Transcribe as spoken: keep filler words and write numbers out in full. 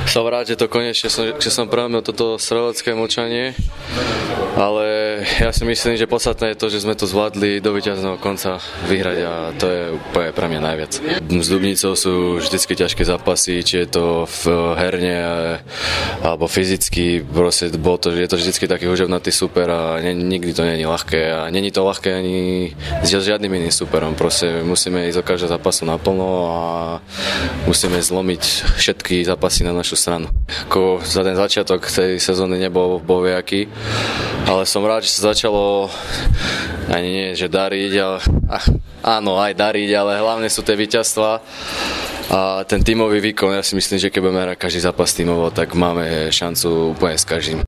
Som rád, že to konečne, som, že som prelomil toto strelecké mlčanie, ale ja si myslím, že podstatné je to, že sme to zvládli do víťazného konca vyhrať a to je úplne pre mňa najviac. S Dubnicou sú vždycky ťažké zápasy, či je to v herne alebo fyzicky, proste bol to, je to vždycky taký huževnatý super a ne, nikdy to nie je ľahké a není to ľahké ani s žiadnym iným superom, proste musíme ísť do každého zápasu naplno a musíme zlomiť všetky zápasy na našu stranu. Ako za ten začiatok tej sezóny nebol boviaký, ale som rád, že sa začalo ani nie, že dariť, ale ach, áno, aj dariť, ale hlavne sú tie víťazstvá a ten tímový výkon. Ja si myslím, že keď budeme hrať každý zápas tímovo, tak máme šancu úplne s každým.